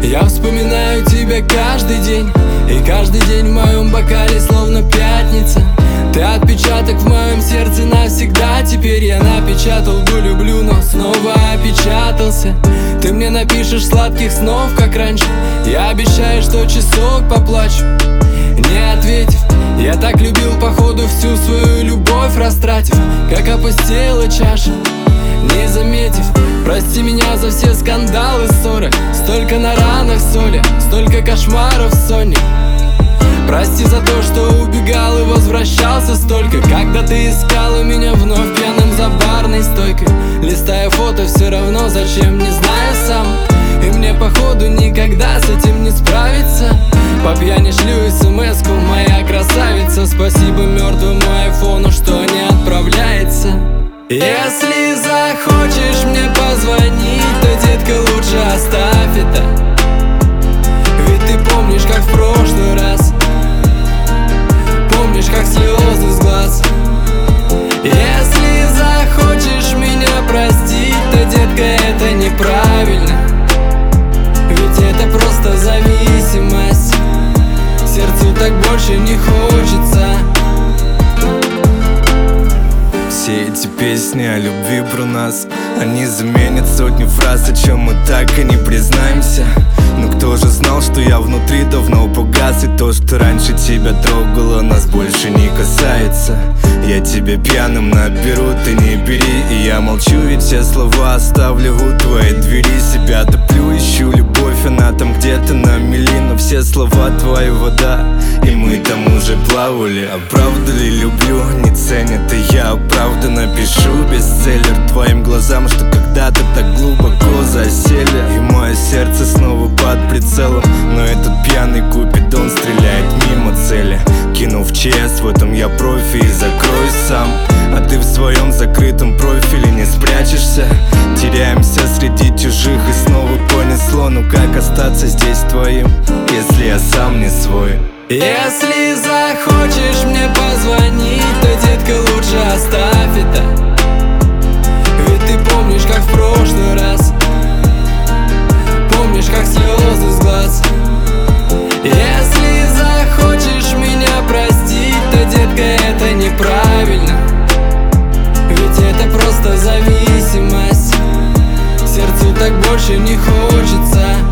Я вспоминаю тебя каждый день, и каждый день в моем бокале словно пятница. Ты отпечаток в моем сердце навсегда. Теперь я напечатал бы люблю, но снова опечатался. Ты мне напишешь сладких снов, как раньше. Я обещаю, что часок поплачу, не ответив. Я так любил, походу, всю свою любовь растратив, как опустела чаша, не заметив. Прости меня за все скандалы, ссоры. Столько на ранах соли, столько кошмаров в соне. Прости за то, что убегал и возвращался столько, когда ты искала меня вновь пьяным за барной стойкой. Листая фото, все равно зачем, не знаю сам. И мне походу никогда с этим не справиться. По пьяни шлю смс-ку, моя красавица. Спасибо мертвому айфону, что не отправляется. Если захочешь мне позвонить, то, детка, лучше оставь это. Ведь ты помнишь, как в прошлый раз, помнишь, как слезы с глаз. Если захочешь меня простить, то, детка, это неправильно. Ведь это просто зависимость. Сердцу так больше не хочется. Все эти песни о любви про нас, они заменят сотни фраз, о чем мы так и не признаемся. Но кто же знал, что я внутри давно погас, и то, что раньше тебя трогало, нас больше не касается. Я тебя пьяным наберу, ты не бери, и я молчу, ведь все слова оставлю у твоей двери. Себя топлю, ищу любовь, она там где-то на мели, но все слова твоя вода, и мы там уже плавали. А правда ли люблю, не ценят, и я правда напишу бестселлер твоим глазам, что когда-то так глубоко засели. И мое сердце снова под прицелом, но этот пьяный купидон стреляет мимо цели. Кинув ЧС, в этом я профи и закроюсь сам. А ты в своем закрытом профиле не спрячешься. Теряемся среди чужих и снова понесло. Ну как остаться здесь твоим, если я сам не свой? Если захочешь мне позвонить, то, детка, лучше оставь это. Ведь ты помнишь, как в прошлый раз, помнишь, как слезы с глаз. Если захочешь меня простить, то, детка, это неправильно. Ведь это просто зависимость. Сердцу так больше не хочется.